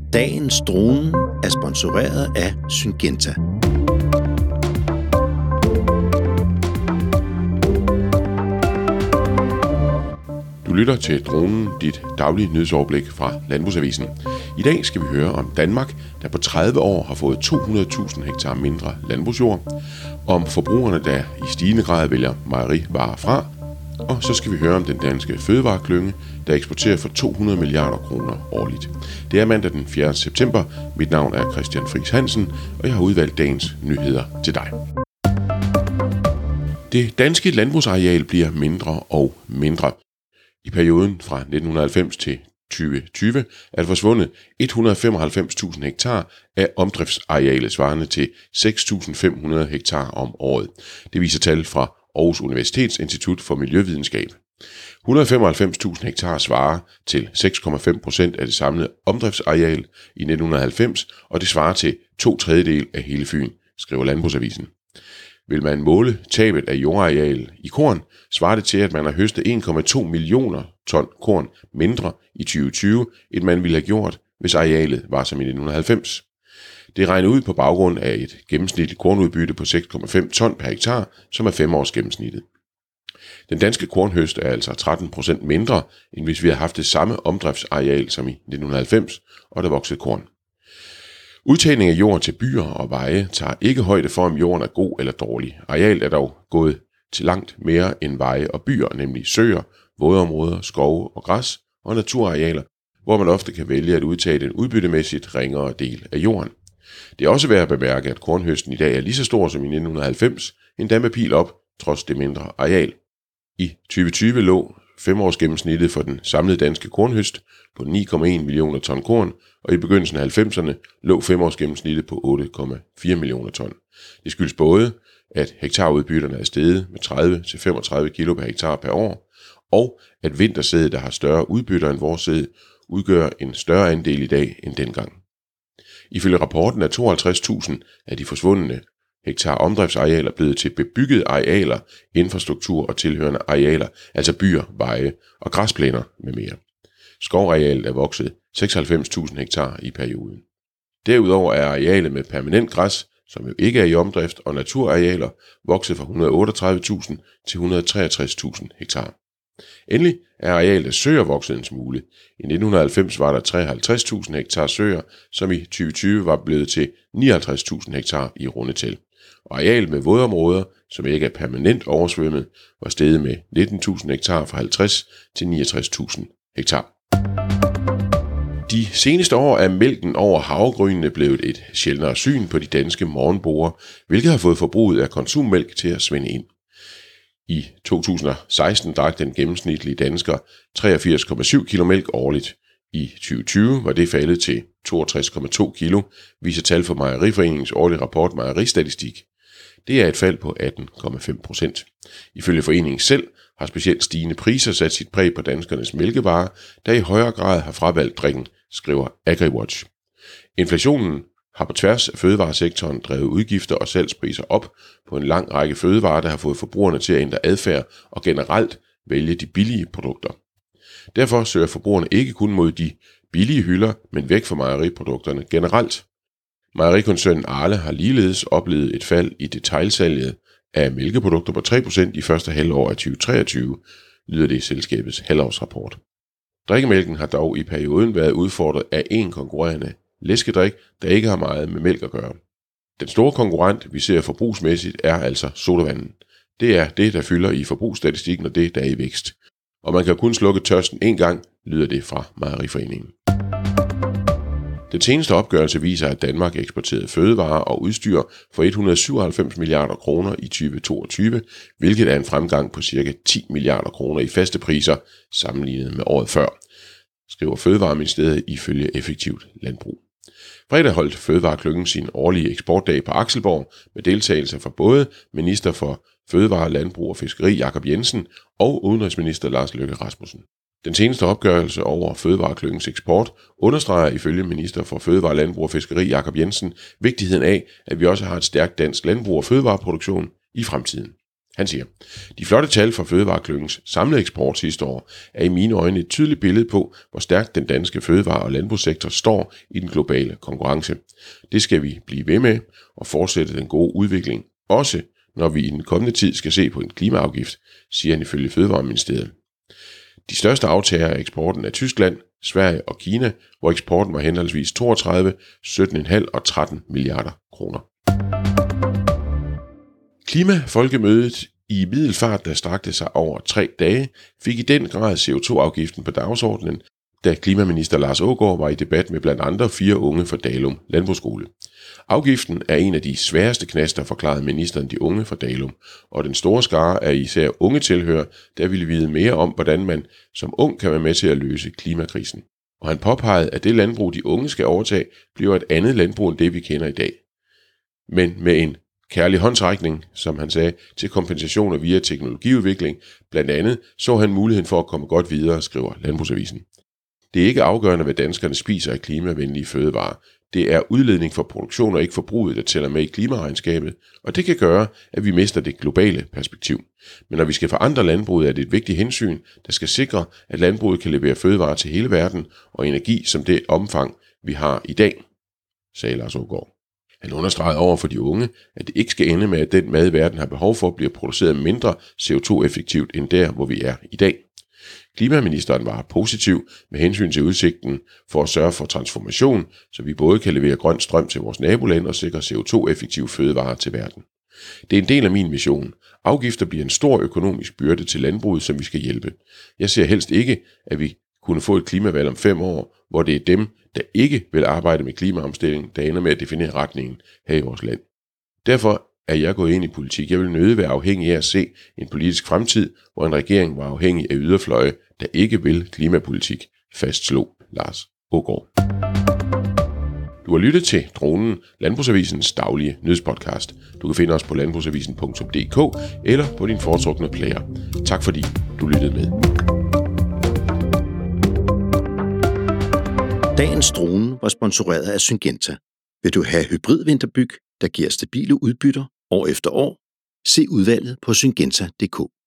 Dagens drone er sponsoreret af Syngenta. Du lytter til Dronen, dit daglige nyhedsoverblik fra Landbrugsavisen. I dag skal vi høre om Danmark, der på 30 år har fået 200.000 hektar mindre landbrugsjord, om forbrugerne, der i stigende grad vælger mejerivarer fra, og så skal vi høre om den danske fødevareklynge, der eksporterer for 200 milliarder kroner årligt. Det er mandag den 4. september. Mit navn er Christian Friis Hansen, og jeg har udvalgt dagens nyheder til dig. Det danske landbrugsareal bliver mindre og mindre. I perioden fra 1990 til 2020 er der forsvundet 195.000 hektar af omdriftsarealet svarende til 6.500 hektar om året. Det viser tal fra Aarhus Universitets Institut for Miljøvidenskab. 195.000 hektar svarer til 6,5% af det samlede omdriftsareal i 1990, og det svarer til 2/3 af hele Fyn, skriver Landbrugsavisen. Vil man måle tabet af jordareal i korn, svarer det til, at man har høstet 1,2 millioner ton korn mindre i 2020, end man ville have gjort, hvis arealet var som i 1990. Det er regnet ud på baggrund af et gennemsnitligt kornudbytte på 6,5 ton per hektar, som er 5 års gennemsnittet. Den danske kornhøst er altså 13% mindre, end hvis vi havde haft det samme omdriftsareal som i 1990, og der voksede korn. Udtagning af jord til byer og veje tager ikke højde for, om jorden er god eller dårlig. Arealet er dog gået til langt mere end veje og byer, nemlig søer, vådområder, skove og græs og naturarealer, hvor man ofte kan vælge at udtage den udbyttemæssigt ringere del af jorden. Det er også værd at bemærke, at kornhøsten i dag er lige så stor som i 1990, endda med pil op, trods det mindre areal. I 2020 lå 5-års gennemsnittet for den samlede danske kornhøst på 9,1 millioner ton korn, og i begyndelsen af 90'erne lå 5-års gennemsnittet på 8,4 millioner ton. Det skyldes både, at hektarudbytterne er steget med 30-35 kilo per hektar per år, og at vintersædet, der har større udbytter end vores udgør en større andel i dag end dengang. Ifølge rapporten er 52.000 af de forsvundne hektar omdriftsarealer blevet til bebyggede arealer, infrastruktur og tilhørende arealer, altså byer, veje og græsplæner med mere. Skovarealet er vokset 96.000 hektar i perioden. Derudover er arealet med permanent græs, som jo ikke er i omdrift, og naturarealer vokset fra 138.000 til 163.000 hektar. Endelig er arealet af søer vokset en smule. I 1990 var der 53.000 hektar søer, som i 2020 var blevet til 59.000 hektar i rundetal. Og arealet med vådområder, som ikke er permanent oversvømmet, var steget med 19.000 hektar fra 50 til 69.000 hektar. De seneste år er mælken over havregrynene blevet et sjældnere syn på de danske morgenborer, hvilket har fået forbruget af konsummælk til at svinde ind. I 2016 drak den gennemsnitlige dansker 83,7 kilo mælk årligt. I 2020 var det faldet til 62,2 kilo, viser tal for Mejeriforeningens årlige rapport Mejeristatistik. Det er et fald på 18,5%. Ifølge foreningen selv har specielt stigende priser sat sit præg på danskernes mælkevarer, der i højere grad har fravalgt drikken, skriver AgriWatch. Inflationen har på tværs af fødevaresektoren drevet udgifter og salgspriser op på en lang række fødevarer, der har fået forbrugerne til at ændre adfærd og generelt vælge de billige produkter. Derfor søger forbrugerne ikke kun mod de billige hylder, men væk fra mejeriprodukterne generelt. Mejerikoncernen Arla har ligeledes oplevet et fald i detailsalget af mælkeprodukter på 3% i første halvår af 2023, lyder det i selskabets halvårsrapport. Drikkemælken har dog i perioden været udfordret af en konkurrerende læskedrik, der ikke har meget med mælk at gøre. Den store konkurrent, vi ser forbrugsmæssigt, er altså sodavanden. Det er det, der fylder i forbrugsstatistikken, og det, der er i vækst. Og man kan kun slukke tørsten en gang, lyder det fra Mejeriforeningen. Den seneste opgørelse viser, at Danmark eksporterede fødevarer og udstyr for 197 milliarder kroner i 2022, hvilket er en fremgang på ca. 10 milliarder kroner i faste priser sammenlignet med året før, skriver Fødevareministeriet ifølge Effektivt Landbrug. Fredag holdt Fødevareklyngen sin årlige eksportdag på Akselborg med deltagelse fra både minister for Fødevare, Landbrug og Fiskeri Jakob Jensen og udenrigsminister Lars Løkke Rasmussen. Den seneste opgørelse over Fødevareklyngens eksport understreger ifølge minister for Fødevare, Landbrug og Fiskeri Jakob Jensen vigtigheden af, at vi også har et stærkt dansk landbrug og fødevareproduktion i fremtiden. Han siger, de flotte tal fra Fødevareklyngens samlede eksport sidste år er i mine øjne et tydeligt billede på, hvor stærkt den danske fødevare- og landbrugssektor står i den globale konkurrence. Det skal vi blive ved med og fortsætte den gode udvikling, også når vi i den kommende tid skal se på en klimaafgift, siger han ifølge Fødevareministeriet. De største aftagere af eksporten er Tyskland, Sverige og Kina, hvor eksporten var henholdsvis 32, 17,5 og 13 milliarder kroner. Klimafolkemødet i Middelfart, der strakte sig over 3 dage, fik i den grad CO2-afgiften på dagsordenen, da klimaminister Lars Aagaard var i debat med blandt andre 4 unge fra Dalum Landbrugsskole. Afgiften er en af de sværeste knaster, forklarede ministeren de unge fra Dalum, og den store skare er især unge tilhører, der ville vide mere om, hvordan man som ung kan være med til at løse klimakrisen. Og han påpegede, at det landbrug, de unge skal overtage, bliver et andet landbrug end det, vi kender i dag. Men med en kærlig håndsrækning, som han sagde, til kompensationer via teknologiudvikling, blandt andet så han muligheden for at komme godt videre, skriver Landbrugsavisen. Det er ikke afgørende, hvad danskerne spiser af klimavenlige fødevarer. Det er udledning for produktion og ikke forbruget, der tæller med i klimaregnskabet, og det kan gøre, at vi mister det globale perspektiv. Men når vi skal forandre landbruget, er det et vigtigt hensyn, der skal sikre, at landbruget kan levere fødevarer til hele verden og energi som det omfang, vi har i dag, sagde Lars Aagaard. Han understregede over for de unge, at det ikke skal ende med, at den mad, verden har behov for, bliver produceret mindre CO2-effektivt end der, hvor vi er i dag. Klimaministeren var positiv med hensyn til udsigten for at sørge for transformation, så vi både kan levere grøn strøm til vores naboland og sikre CO2-effektive fødevarer til verden. Det er en del af min mission. Afgifter bliver en stor økonomisk byrde til landbruget, som vi skal hjælpe. Jeg ser helst ikke, at vi kunne få et klimavalg om 5 år, hvor det er dem, der ikke vil arbejde med klimaomstilling, der ender med at definere retningen her i vores land. Derfor er jeg gået ind i politik. Jeg vil nødig være afhængig af at se en politisk fremtid, hvor en regering var afhængig af yderfløje, der ikke vil klimapolitik, fastslog Lars Aagaard. Du har lyttet til Dronen, Landbrugsavisens daglige nyhedspodcast. Du kan finde os på landbrugsavisen.dk eller på din foretrukne player. Tak fordi du lyttede med. Dagens drone var sponsoreret af Syngenta. Vil du have hybridvinterbyg, der giver stabile udbytter år efter år? Se udvalget på syngenta.dk.